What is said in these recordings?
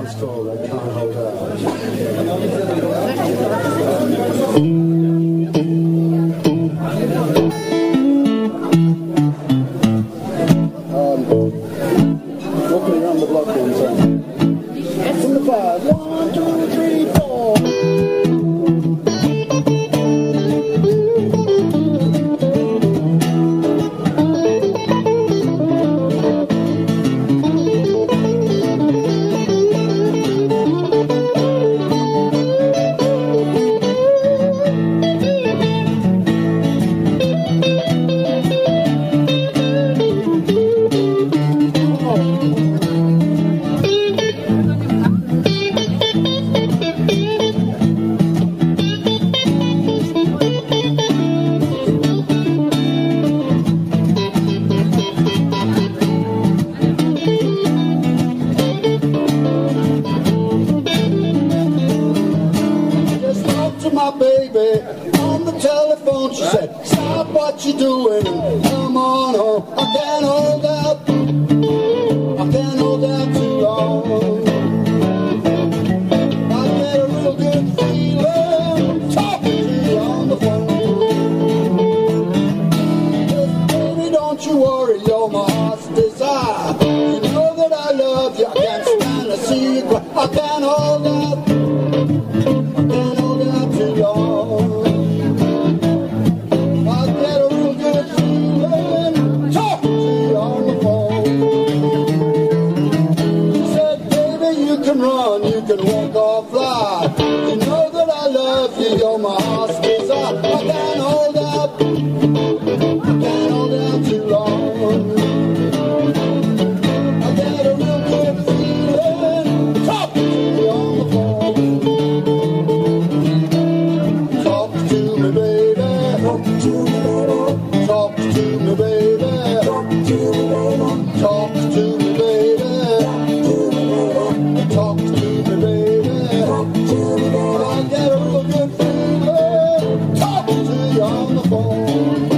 one's called I Can't Hold Out. Walking around the block one time. From the 5, 1, 2, 3, 4. My baby on the telephone, she said, stop what you're doing and come on home. I can't hold out, I can't hold out too long. I get a real good feeling talking to you on the phone. Just, baby, don't you worry, you're my heart's desire. You know that I love you, I can't stand to see you cry. I can't hold out, I can't hold out too long. I get a real good feeling talking to you on the phone. She said, baby, you can run, you can walk or fly. You know that I love you, you're my heart's desire. I can't hold out, I can't hold out too long. I get a real good feeling talking to you on the phone. Talk to me, baby. Talk to me, baby. Talk to me, baby. Talk to me, baby. Talk to me, baby. I get a real good feeling talking to you on the phone.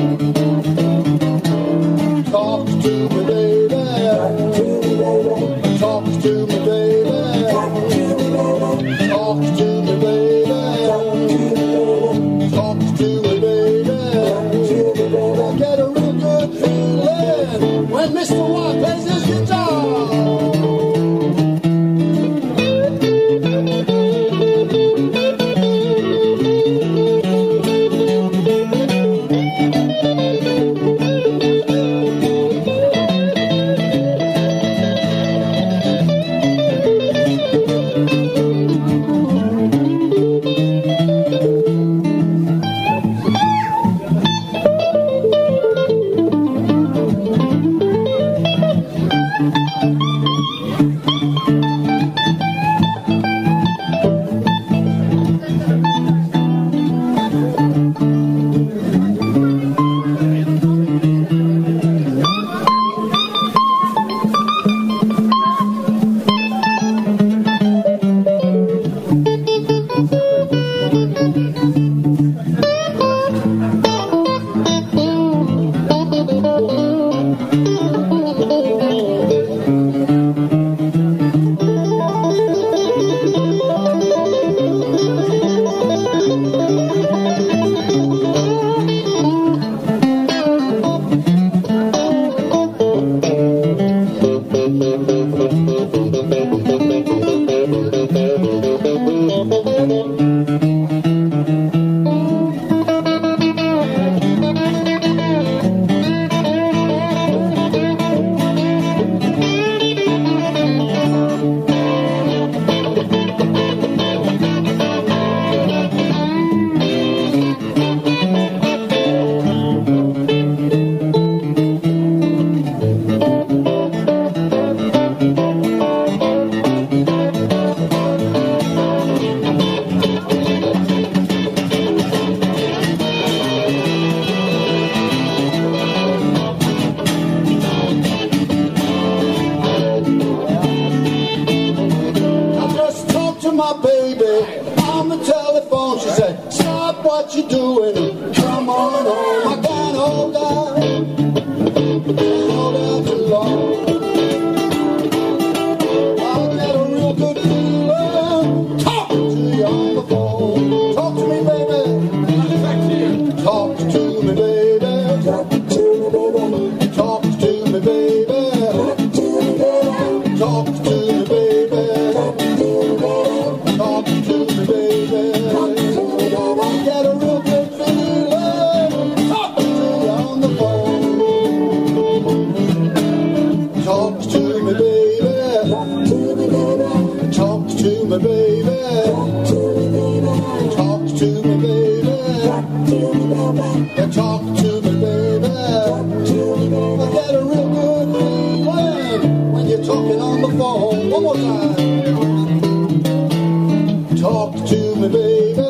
Talk to me, baby. Talk to me, baby. Talk to me, baby. Talk to me, baby. I get a real good feeling when Mr. White plays his guitar. My baby on the telephone, she said, stop what you're doing and come on home. I can't hold out, I can't hold out too long. I get a real good feeling me, baby. Talk to me, baby. Talk to me, baby. I get a real good feeling when you're talking on the phone. One more time. Talk to me, baby.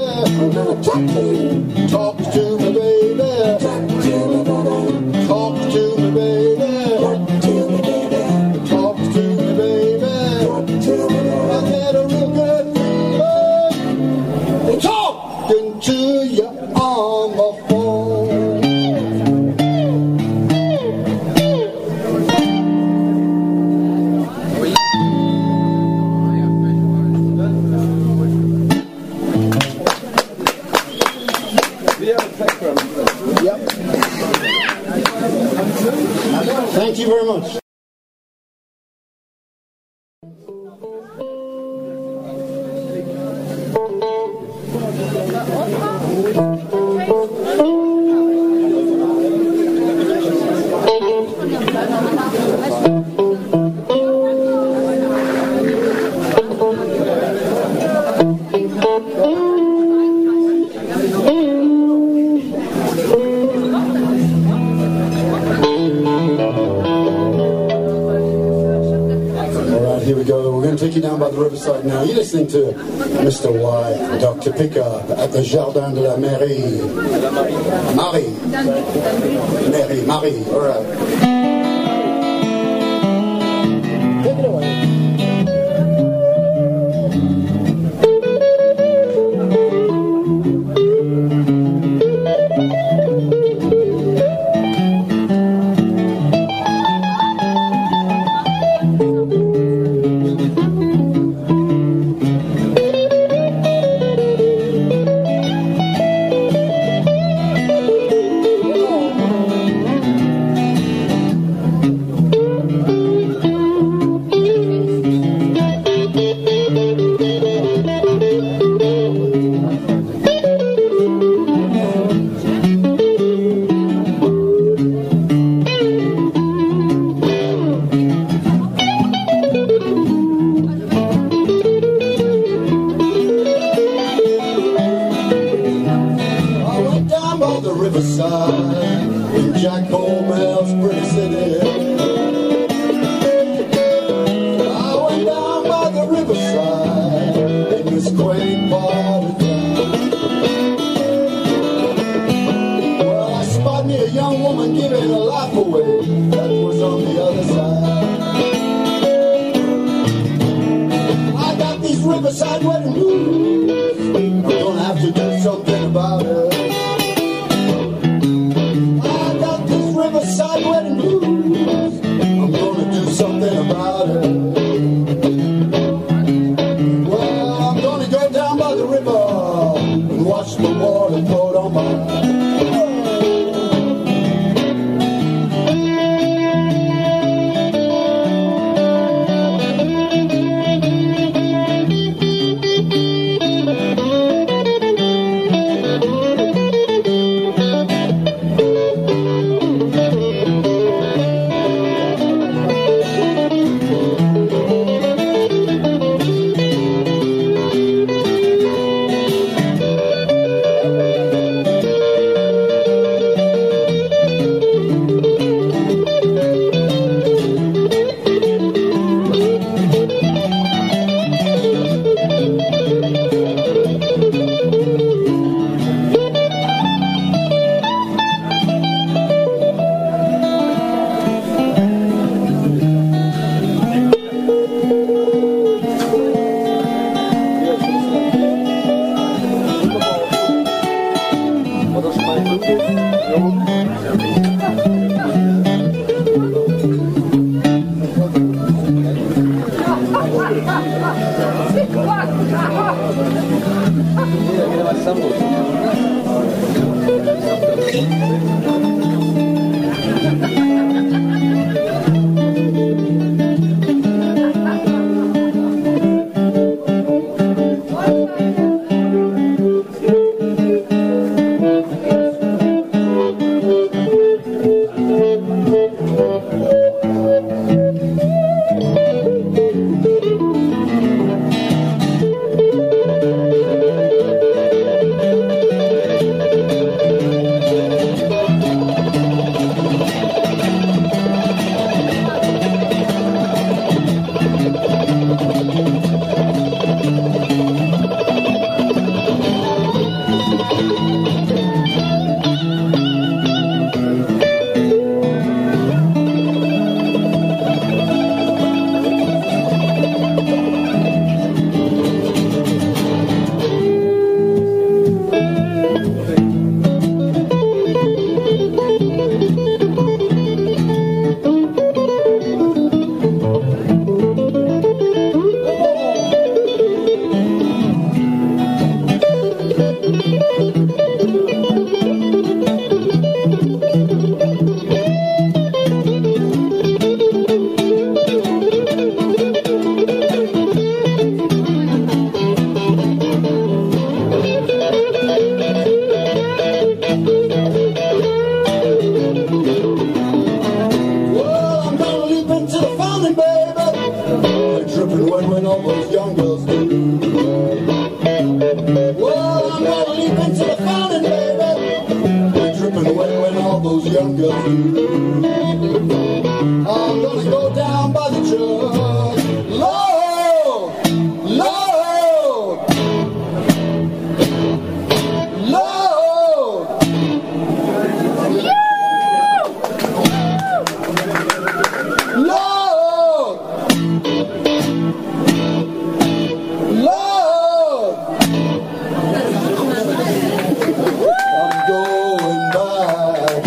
Talk to me, baby. Talk to me, baby. Talk to me, baby. I get a real good feeling talking to you on the phone. Yep. Thank you very much. Here we go. We're going to take you down by the riverside now. You're listening to Mr. Y, Dr. Pickup at the Jardin de la Mairie. Marie. All right. Take it away. In Jack Comel's pretty city, I went down by the riverside in this quaint part of town. Well, I spotted me a young woman giving her life away. That was on the other side. I got these riverside wedding blues. I'm gonna have to do something about it. Riverside wedding blues. I'm gonna do something about it. Well, I'm gonna go down by the river and watch the water float on by. dripping wet when all those young girls do. Well, I'm gonna leap into the fountain, baby. Dripping wet when all those young girls do. I'm gonna go down by the jug. Lord, Lord, Lord. Lord, Lord, I'm going back.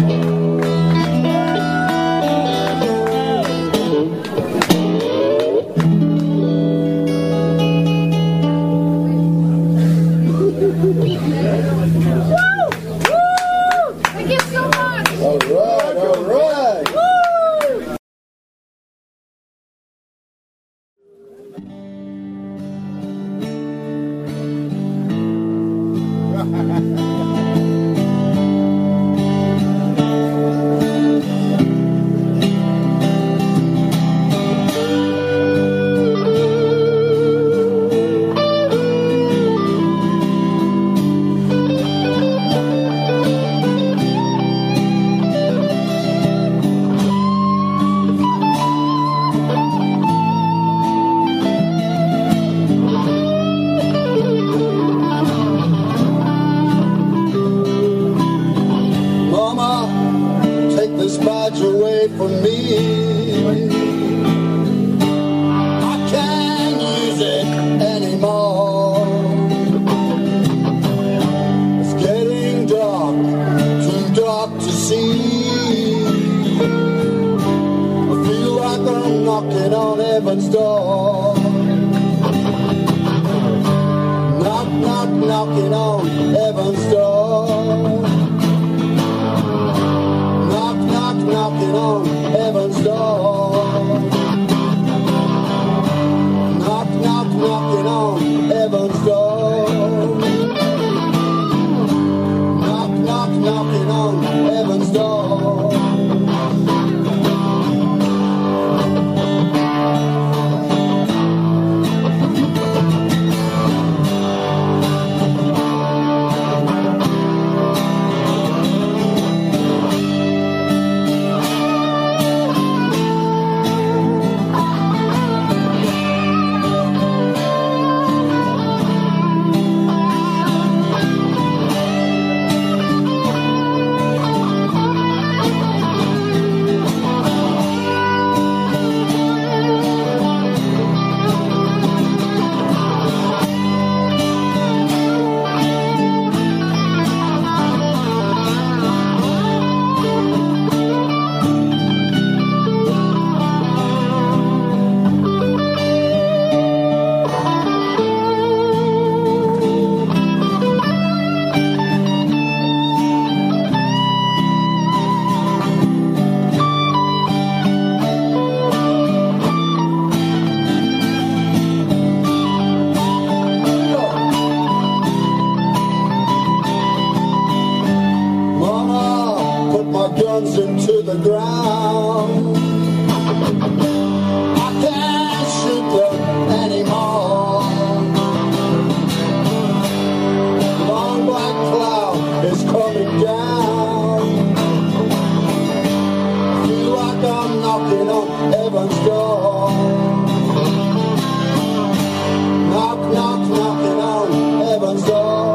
Thank you so much. All right, all right. Mama, take this badge away from me. I can't use it anymore. It's getting dark, too dark to see. I feel like I'm knocking on heaven's door. Knock, knock, knocking on heaven's door. Knock, knock, knocking on heaven's door. Knock, knock, knocking on heaven's door. Knock, knock, knocking on heaven's door. Guns into the ground. I can't shoot them anymore. Long black cloud is coming down. I feel like I'm knocking on heaven's door. Knock, knock, knocking on heaven's door.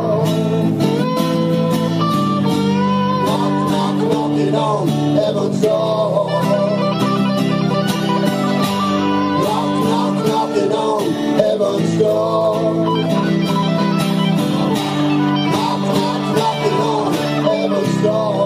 Knocking on heaven's door. Knock, knock, knocking on heaven's door. Knock, knock, knocking on heaven's door.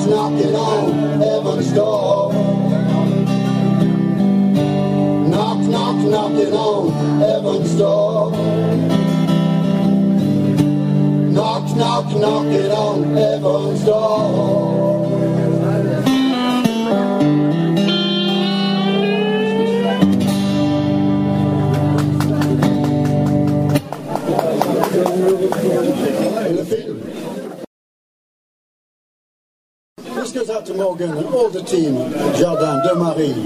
knocking on heaven's door. Knock, knock, knocking on heaven's door. Knock, knock, knocking on heaven's door. In the field. This goes out to Morgan and all the team at Jardin de Marie.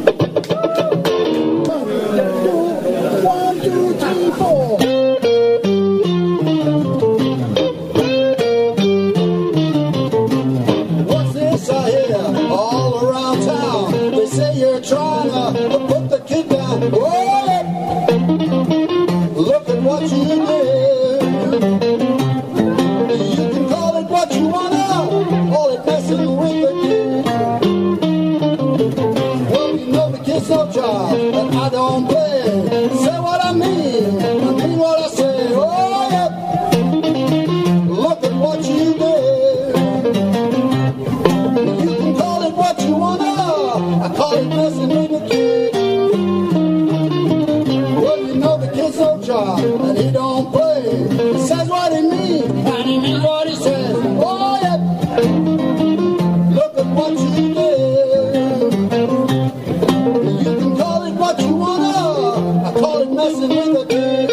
1, 2, 3, 4. What's this I hear all around town? They say you're trying to put the kid down. Oh, look at what you did. You can call it what you wanna, all it messing with the kid. Well, you know the kid's no child, and I don't play. Say what I mean what I say. Oh, yep. Look at what you did. You can call it what you wanna, I call it messing with the kid. Well, you know the kid's no child, and he don't play. He says what he means, and he means what he says. Oh, yep. Look at what you did. You can call it what you wanna, I call it messing with the kid.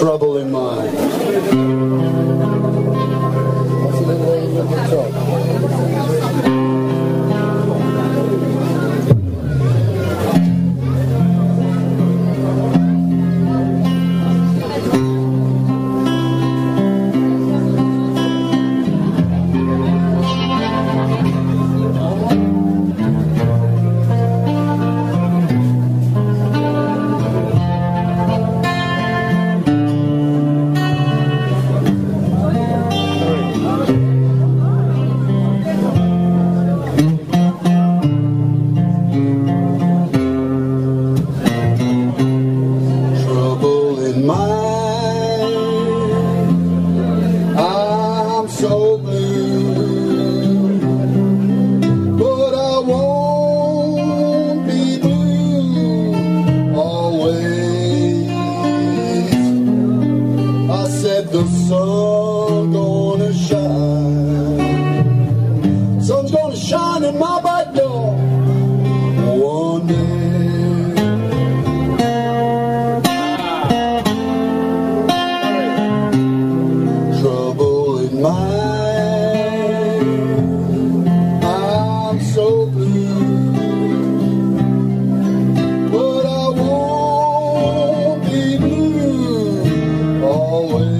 trouble in mind. That's a little way you can talk. The sun gonna shine. Sun's gonna shine in my back door one day. Trouble in mind, I'm so blue, but I won't be blue always.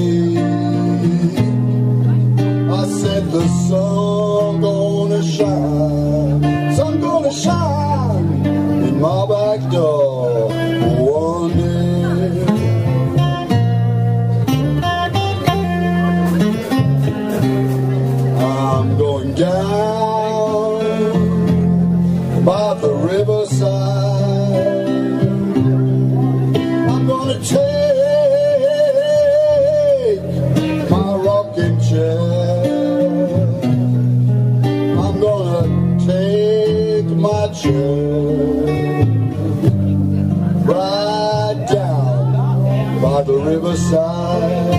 The sun gonna shine, sun gonna shine in my back door one day. I'm going down by the riverside. I'm gonna take my rocking chair. My chair right down by the riverside.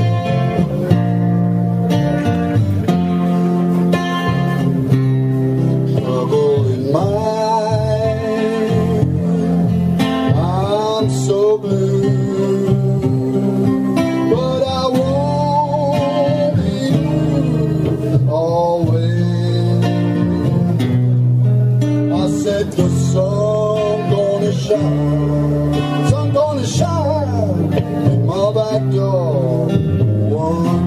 Trouble in mind, I'm so blue, but I won't be blue always. The sun gonna shine, sun gonna shine in my back door one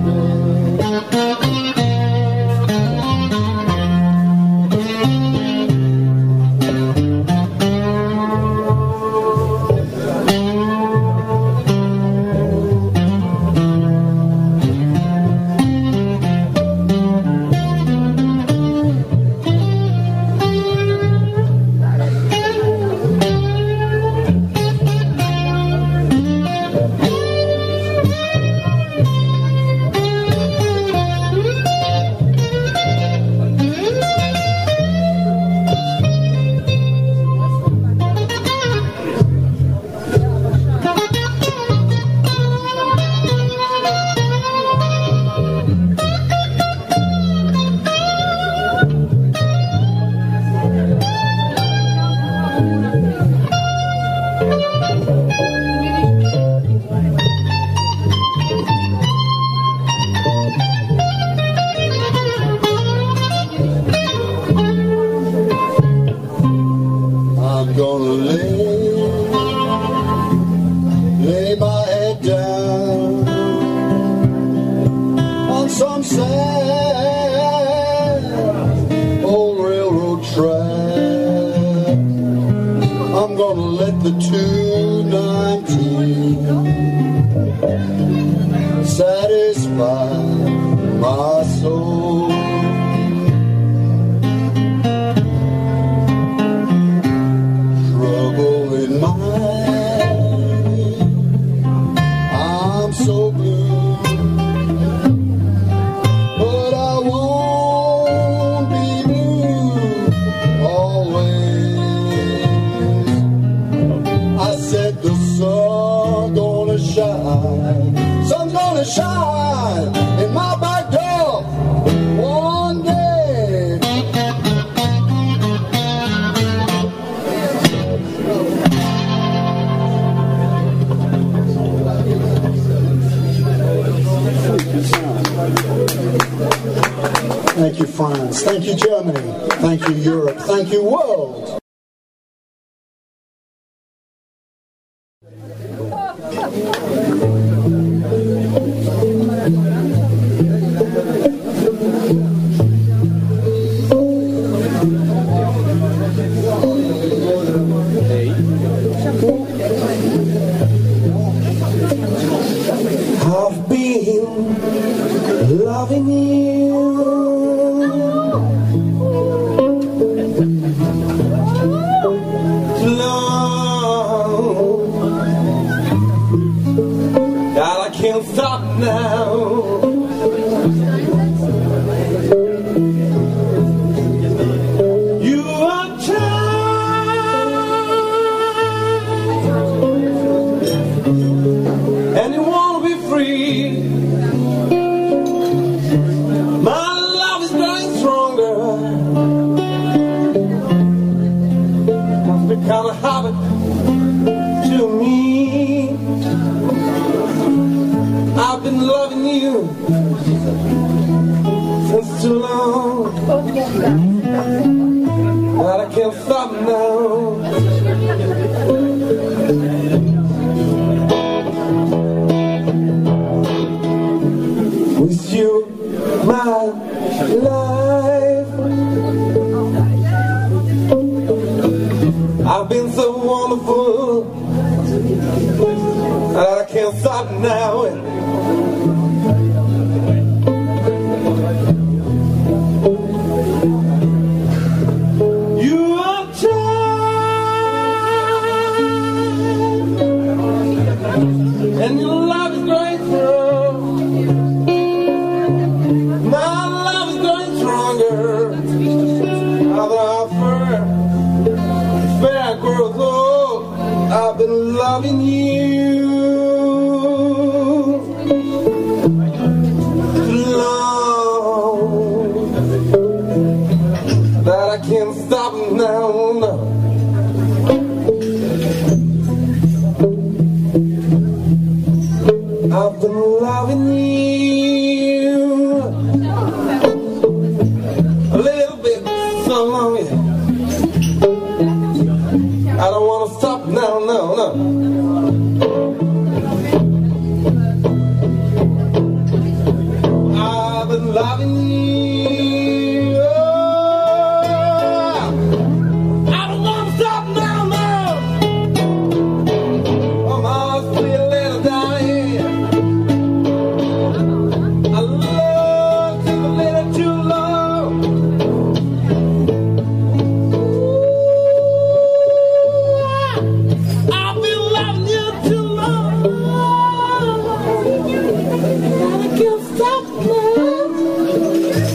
I'm gonna lay my head down on some sad old railroad track. I'm gonna let the 219 satisfy my soul. So blue, but I won't be blue always. I said the sun gonna shine, sun's gonna shine in my back door Thank you, France. Thank you, Germany. Thank you, Europe. Thank you, world. I've been loving you too long that I can't stop now. You are child and you want to be free. My love is growing stronger. It's become a habit to me. I've been loving you since too long, but I can't stop now. With you, my life, I've been so wonderful that I can't stop now. You are child, and your love is growing through. My love is growing stronger. As I grows old, I've been loving you too long that I can't stop now. No. I've been loving you a little bit so long, yeah. I don't want to stop now, no. I've been loving you. I don't want to stop now, no. Oh, my sweet little darling, I love you a little too long. I've been loving you too long. I can't stop now.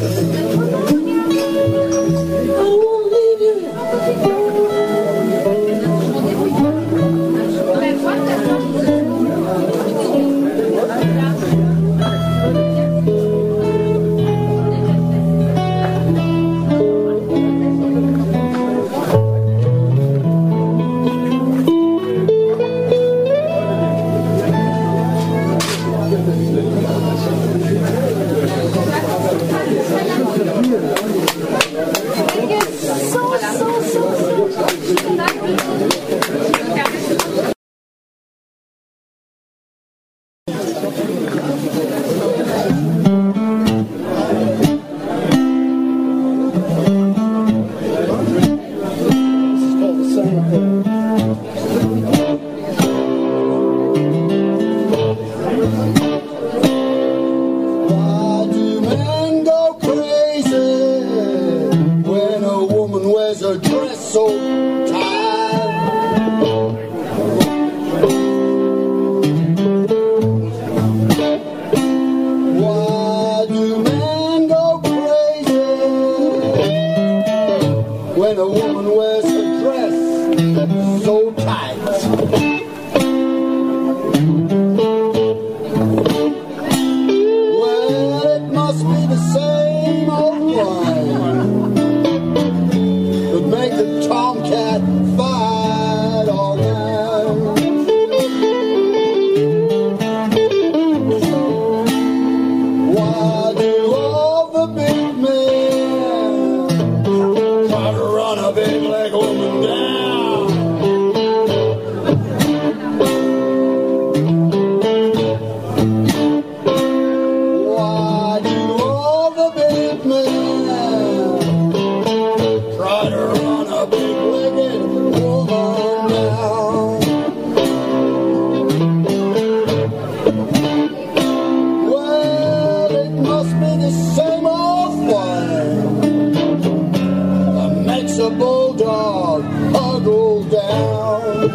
must be the same old thing that makes a bulldog huggle down.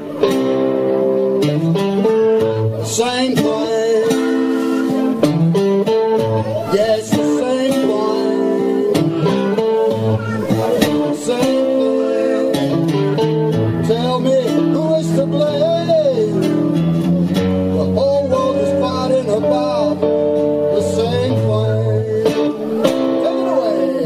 Same thing. Yes, the same thing. Same thing. Tell me who is to blame? The whole world is fighting about the same thing. Take it away.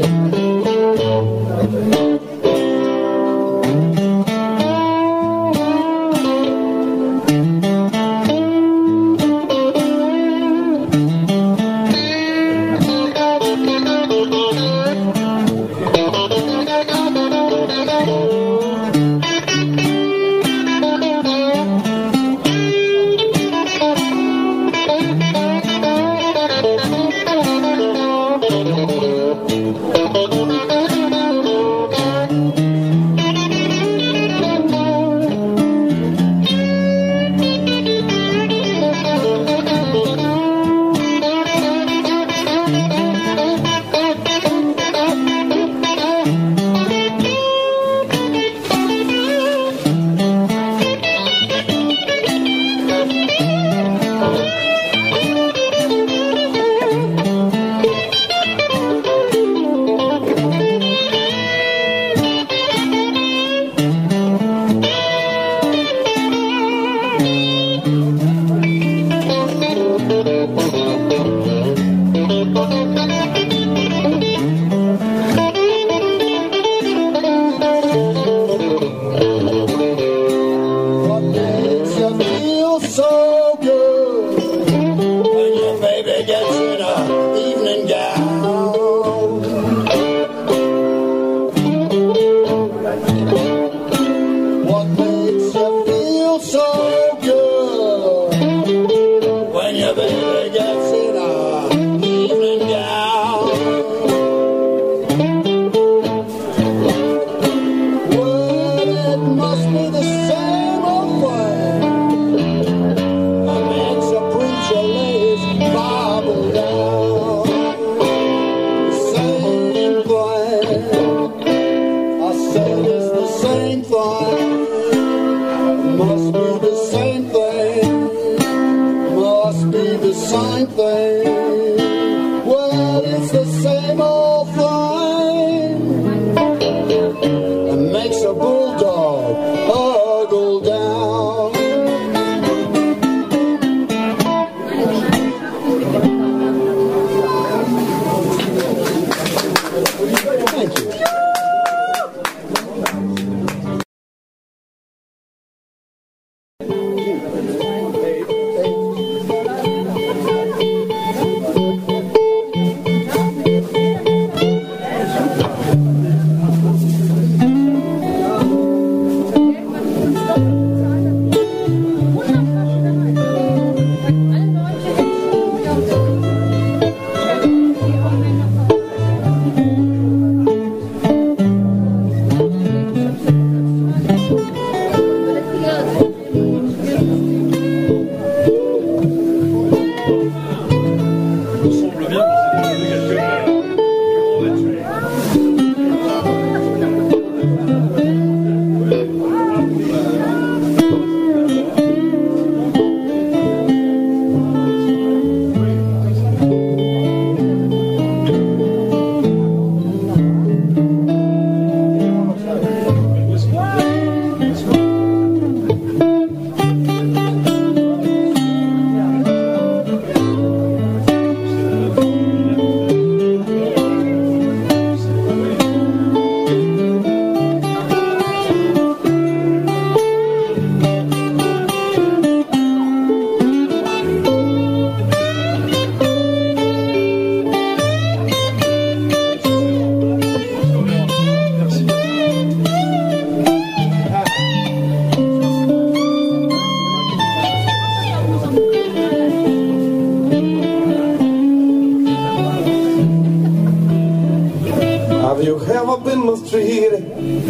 mistreated.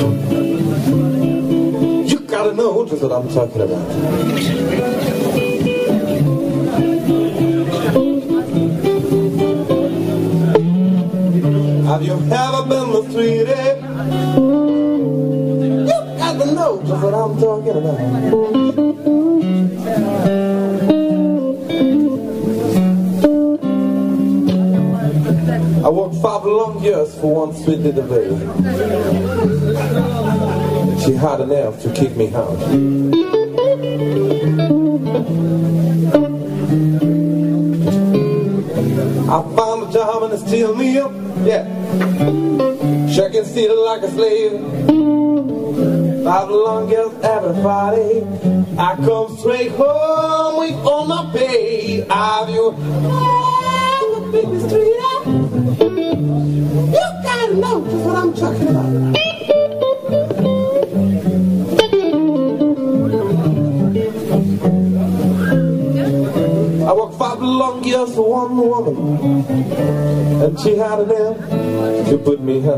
You gotta know just what I'm talking about. Have you ever been with sweetie? You got to know just what I'm talking about. I worked 5 long years for one sweet little baby. She had enough to kick me out. I found a job in a steel mill, yeah, checking steel like a slave. 5 long years every Friday, I come straight home with all my pay. Have you ever been the street up? You gotta know just what I'm talking about. I worked 5 long years for one woman, and she had it in to put me out.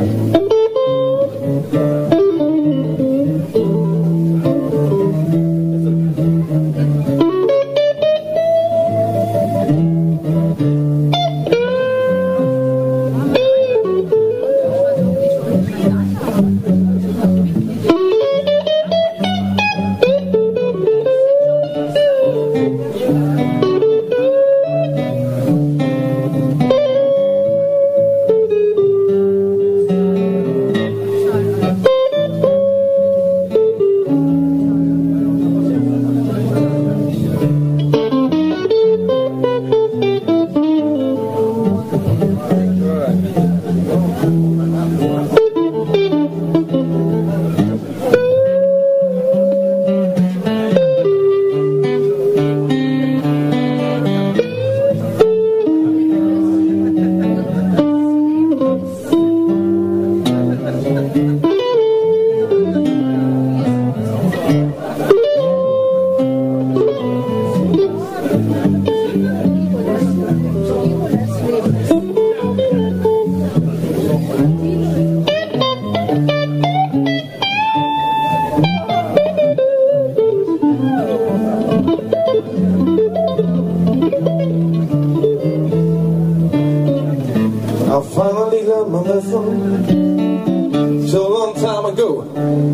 I finally learned my lesson so a long time ago.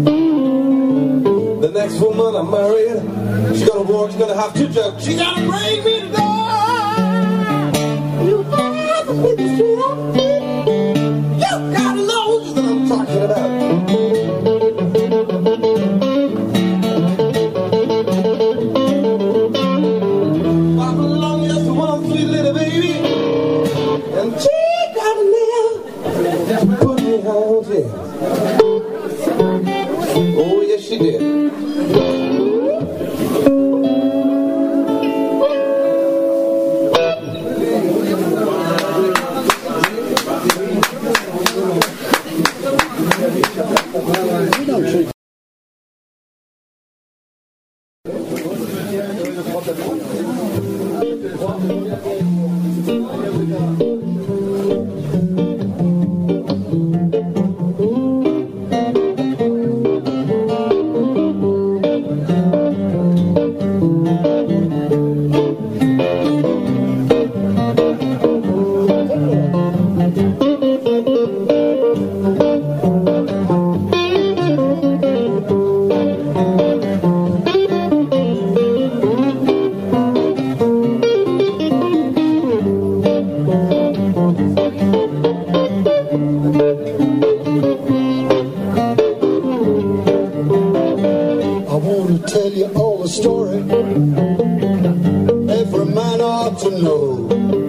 The next woman I married, she's gonna work, she's gonna have 2 jobs. She's gonna bring me to door. You have to be the street up. You gotta know just what I'm talking about. Oh, yes, she did. Tell you all the story every man ought to know.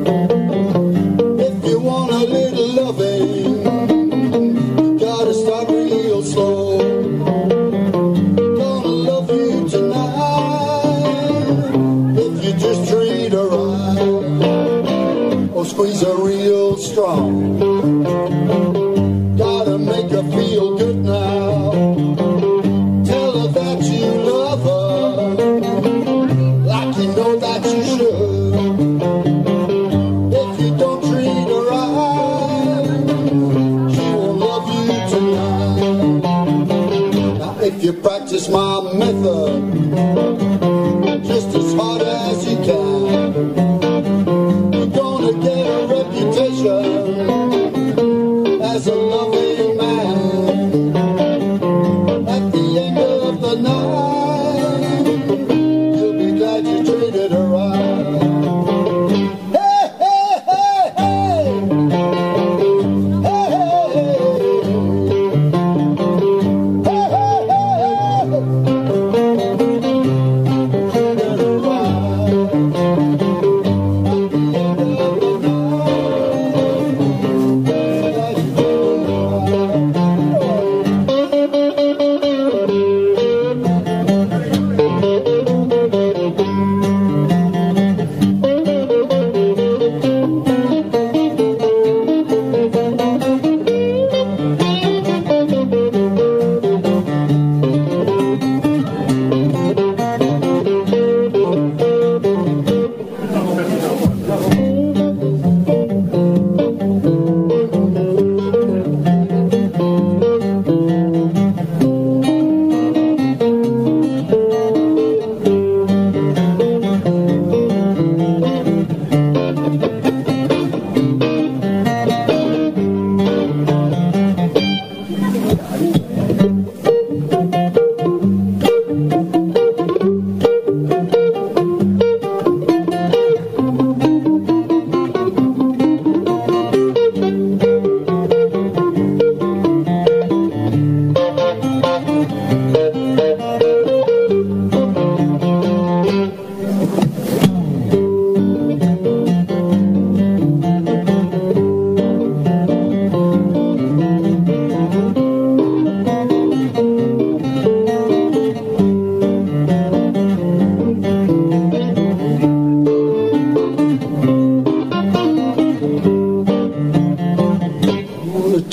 If you want a little loving, you gotta start real slow. Gonna love you tonight if you just treat her right, or squeeze her real strong. Gotta make her feel good now. Tell her that you love her like you know that you should. If you don't treat her right, she won't love you tonight. Now if you practice my method just as hard as you can, you're gonna get a reputation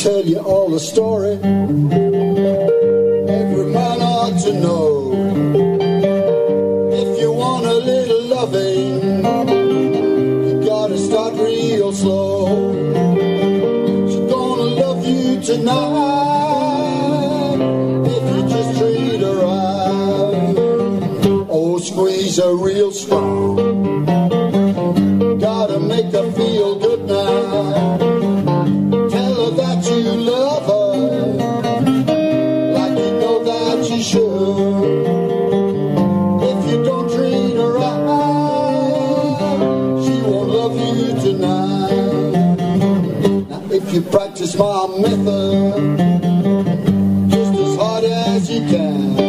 tell you all the story every man ought to know. If you want a little loving, you gotta start real slow. She's gonna love you tonight if you just treat her right. Oh, squeeze her real strong, gotta make her feel good now. Tell her that you love her like you know that you should. If you don't treat her right, she won't love you tonight. Now if you practice my method just as hard as you can,